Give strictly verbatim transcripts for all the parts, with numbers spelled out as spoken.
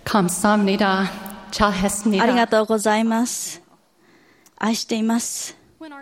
감사합니다. あ 잘했습니다. りがとうございます。愛しています。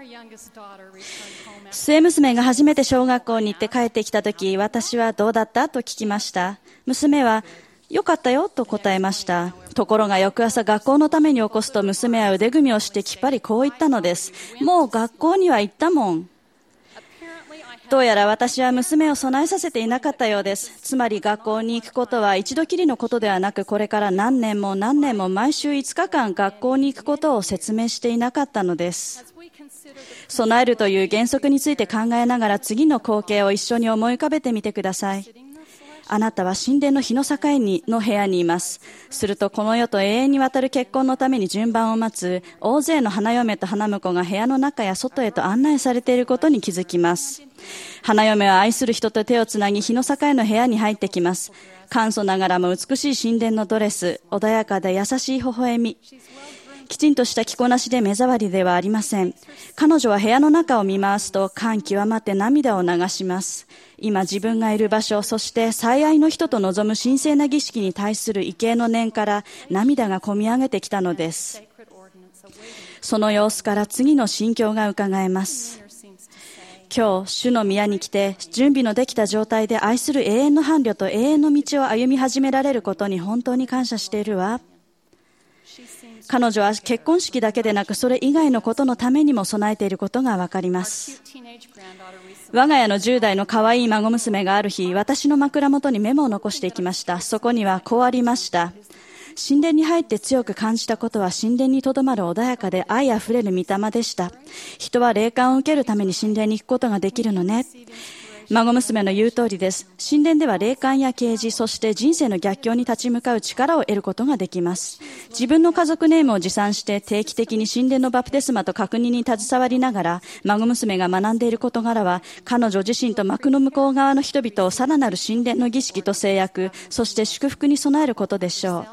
末娘が初めて小学校に行って帰ってきたとき、私はどうだったと聞きました。娘は、よかったよと答えました。ところが翌朝学校のために起こすと娘は腕組みをしてきっぱりこう言ったのです。もう学校には行ったもん。どうやら私は娘を備えさせていなかったようです。つまり学校に行くことは一度きりのことではなく、これから何年も何年も毎週いつかかん学校に行くことを説明していなかったのです。備えるという原則について考えながら次の光景を一緒に思い浮かべてみてください。あなたは神殿の日の境にの部屋にいます。するとこの世と永遠にわたる結婚のために順番を待つ大勢の花嫁と花婿が部屋の中や外へと案内されていることに気づきます。花嫁は愛する人と手をつなぎ日の境の部屋に入ってきます。簡素ながらも美しい神殿のドレス、穏やかで優しい微笑み、きちんとした着こなしで目障りではありません。彼女は部屋の中を見回すと感極まって涙を流します。今自分がいる場所、そして最愛の人と望む神聖な儀式に対する畏敬の念から涙がこみ上げてきたのです。その様子から次の心境が伺えます。今日、主の宮に来て準備のできた状態で愛する永遠の伴侶と永遠の道を歩み始められることに本当に感謝しているわ。彼女は結婚式だけでなくそれ以外のことのためにも備えていることがわかります。我が家のじゅう代の可愛い孫娘がある日、私の枕元にメモを残していきました。そこにはこうありました。神殿に入って強く感じたことは神殿にとどまる穏やかで愛あふれる御霊でした。人は霊感を受けるために神殿に行くことができるのね。孫娘の言う通りです。神殿では霊感や啓示、そして人生の逆境に立ち向かう力を得ることができます。自分の家族ネームを持参して定期的に神殿のバプテスマと確認に携わりながら、孫娘が学んでいる事柄は、彼女自身と幕の向こう側の人々をさらなる神殿の儀式と制約、そして祝福に備えることでしょう。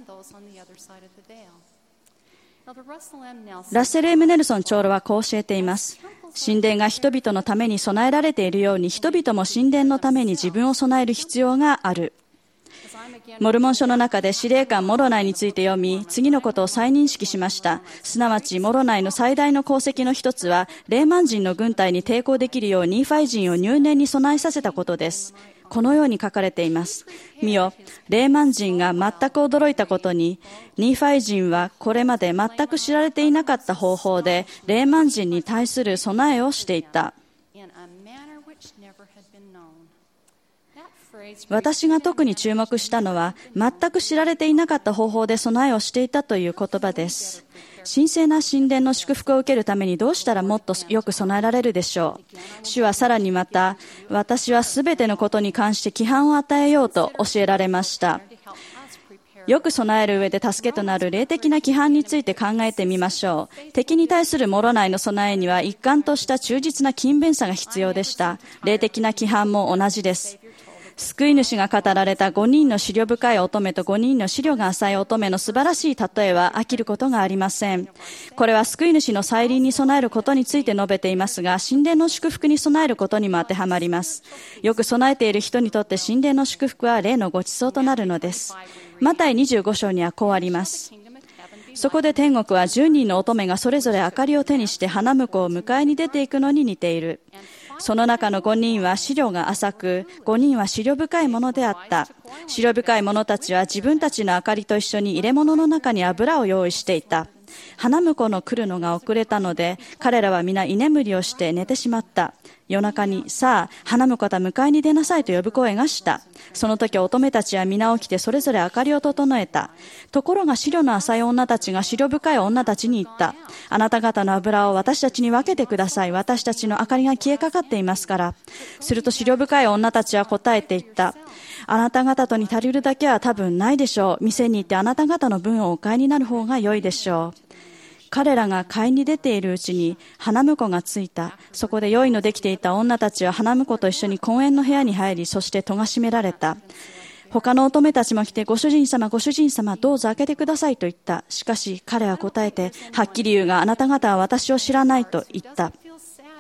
ラッセル・エム・ネルソン長老はこう教えています。神殿が人々のために備えられているように、人々も神殿のために自分を備える必要がある。モルモン書の中で司令官モロナイについて読み、次のことを再認識しました。すなわちモロナイの最大の功績の一つは、レーマン人の軍隊に抵抗できるようニーファイ人を入念に備えさせたことです。このように書かれています。見よ、レーマン人が全く驚いたことに、ニーファイ人はこれまで全く知られていなかった方法で、レーマン人に対する備えをしていた。私が特に注目したのは、全く知られていなかった方法で備えをしていたという言葉です。神聖な神殿の祝福を受けるためにどうしたらもっとよく備えられるでしょう。主はさらにまた、私はすべてのことに関して規範を与えようと教えられました。よく備える上で助けとなる霊的な規範について考えてみましょう。敵に対するモロナイの備えには一貫とした忠実な勤勉さが必要でした。霊的な規範も同じです。救い主が語られたごにんの思慮深い乙女とごにんの思慮が浅い乙女の素晴らしい例えは飽きることがありません。これは救い主の再臨に備えることについて述べていますが、神殿の祝福に備えることにも当てはまります。よく備えている人にとって神殿の祝福は霊のご馳走となるのです。マタイにじゅうご章にはこうあります。そこで天国はじゅうにんの乙女がそれぞれ明かりを手にして花婿を迎えに出ていくのに似ている。その中のごにんは思慮が浅く、ごにんは思慮深いものであった。思慮深い者たちは自分たちの明かりと一緒に入れ物の中に油を用意していた。花婿の来るのが遅れたので、彼らは皆居眠りをして寝てしまった。夜中に、さあ、花婿と迎えに出なさいと呼ぶ声がした。その時乙女たちは皆起きてそれぞれ明かりを整えた。ところが思慮の浅い女たちが思慮深い女たちに言った。あなた方の油を私たちに分けてください。私たちの明かりが消えかかっていますから。すると思慮深い女たちは答えて言った。あなた方とに足りるだけは多分ないでしょう。店に行ってあなた方の分をお買いになる方が良いでしょう。彼らが買いに出ているうちに花婿がついた。そこで用意のできていた女たちは花婿と一緒に婚宴の部屋に入り、そして戸が閉められた。他の乙女たちも来て、ご主人様、ご主人様、どうぞ開けてくださいと言った。しかし彼は答えて、はっきり言うがあなた方は私を知らないと言った。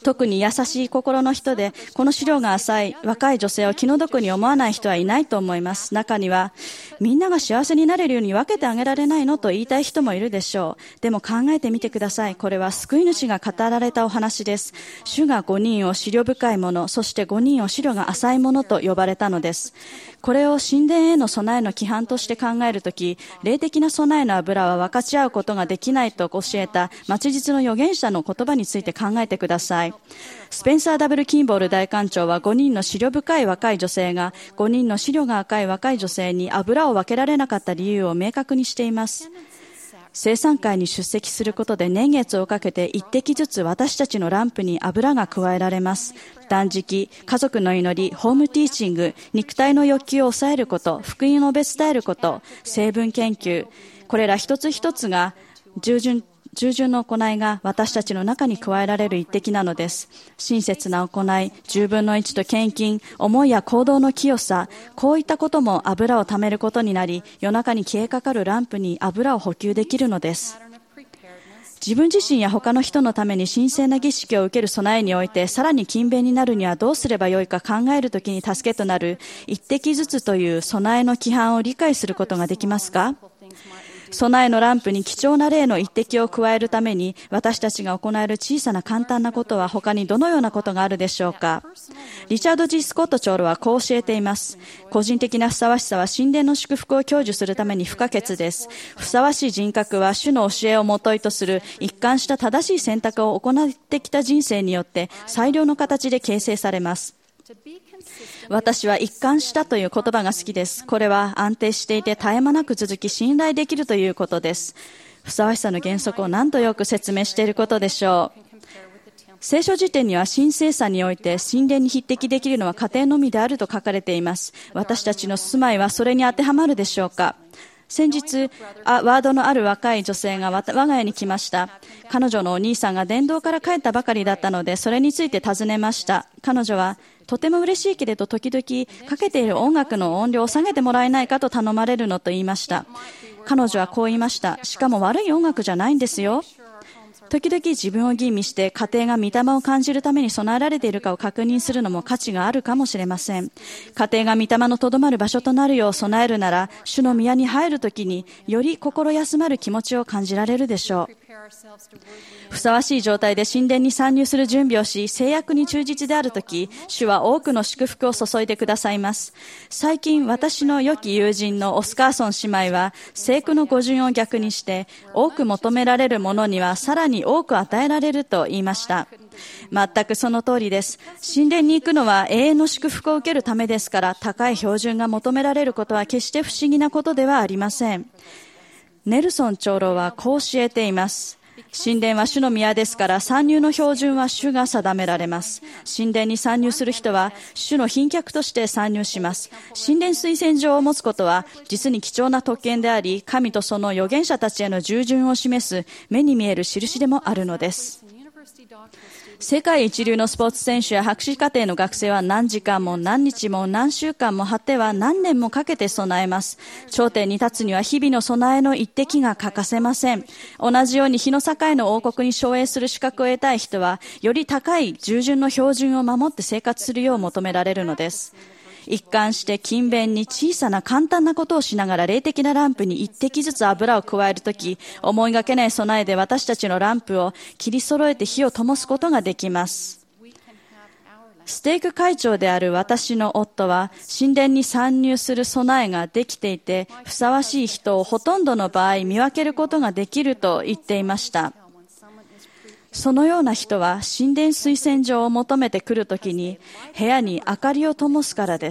特に優しい心の人で、この資料が浅い若い女性を気の毒に思わない人はいないと思います。中には、みんなが幸せになれるように分けてあげられないのと言いたい人もいるでしょう。でも考えてみてください。これは救い主が語られたお話です。主がごにんを思慮深いもの、そしてごにんを思慮が浅いものと呼ばれたのです。これを神殿への備えの規範として考えるとき、霊的な備えの油は分かち合うことができないと教えた末日の預言者の言葉について考えてください。スペンサー・ダブル・キンボール大官長はごにんの思慮深い若い女性がごにんの思慮が赤い若い女性に油を分けられなかった理由を明確にしています。聖餐会に出席することで年月をかけて一滴ずつ私たちのランプに油が加えられます。断食、家族の祈り、ホームティーチング、肉体の欲求を抑えること、福音を述べ伝えること、成分研究、これら一つ一つが従順従順の行いが私たちの中に加えられる一滴なのです。親切な行い、十分の一と献金、思いや行動の清さ、こういったことも油を貯めることになり、夜中に消えかかるランプに油を補給できるのです。自分自身や他の人のために神聖な儀式を受ける備えにおいて、さらに勤勉になるにはどうすればよいか考えるときに助けとなる一滴ずつという備えの規範を理解することができますか？備えのランプに貴重な霊の一滴を加えるために私たちが行える小さな簡単なことは他にどのようなことがあるでしょうか？リチャード・ジ・スコット長老はこう教えています。個人的なふさわしさは神殿の祝福を享受するために不可欠です。ふさわしい人格は主の教えをもといとする一貫した正しい選択を行ってきた人生によって最良の形で形成されます。私は一貫したという言葉が好きです。これは安定していて絶え間なく続き信頼できるということです。ふさわしさの原則を何とよく説明していることでしょう。聖書辞典には神聖さにおいて神殿に匹敵できるのは家庭のみであると書かれています。私たちの住まいはそれに当てはまるでしょうか？先日あワードのある若い女性が我が家に来ました。彼女のお兄さんが伝道から帰ったばかりだったのでそれについて尋ねました。彼女はとても嬉しいけれど時々かけている音楽の音量を下げてもらえないかと頼まれるのと言いました。彼女はこう言いました。しかも悪い音楽じゃないんですよ。時々自分を吟味して家庭が御霊を感じるために備えられているかを確認するのも価値があるかもしれません。家庭が御霊のとどまる場所となるよう備えるなら、主の宮に入るときにより心休まる気持ちを感じられるでしょう。ふさわしい状態で神殿に参入する準備をし、制約に忠実であるとき、主は多くの祝福を注いでくださいます。最近、私の良き友人のオスカーソン姉妹は、聖句の語順を逆にして、多く求められるものにはさらに多く与えられると言いました。全くその通りです。神殿に行くのは永遠の祝福を受けるためですから、高い標準が求められることは決して不思議なことではありません。ネルソン長老はこう教えています。神殿は主の宮ですから、参入の標準は主が定められます。神殿に参入する人は主の賓客として参入します。神殿推薦状を持つことは実に貴重な特権であり、神とその預言者たちへの従順を示す目に見える印でもあるのです。世界一流のスポーツ選手や博士課程の学生は何時間も何日も何週間も果ては何年もかけて備えます。頂点に立つには日々の備えの一滴が欠かせません。同じように日の境の王国に昇栄する資格を得たい人は、より高い従順の標準を守って生活するよう求められるのです。一貫して勤勉に小さな簡単なことをしながら霊的なランプに一滴ずつ油を加えるとき、思いがけない備えで私たちのランプを切り揃えて火を灯すことができます。ステーク会長である私の夫は神殿に参入する備えができていて、ふさわしい人をほとんどの場合見分けることができると言っていました。そのような人は神殿推薦状を求めてくるときに部屋に明かりを灯すからです。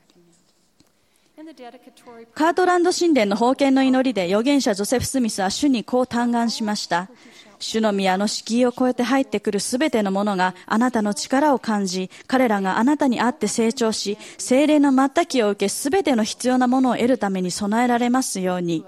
カートランド神殿の封建の祈りで預言者ジョセフ・スミスは主にこう嘆願しました。主の宮の敷居を越えて入ってくるすべてのものがあなたの力を感じ、彼らがあなたにあって成長し、聖霊の全きを受けすべての必要なものを得るために備えられますように。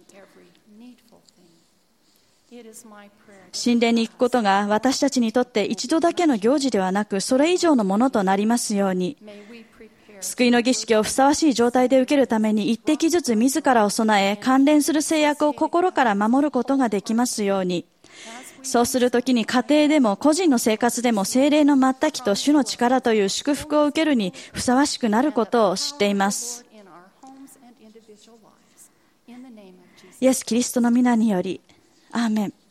神殿に行くことが私たちにとって一度だけの行事ではなく、それ以上のものとなりますように。救いの儀式をふさわしい状態で受けるために一滴ずつ自らを備え、関連する制約を心から守ることができますように。 そうするときに家庭でも個人の生活でも聖霊の全きと主の力という祝福を受けるにふさわしくなることを知っています。イエス・キリストの皆により、アーメン。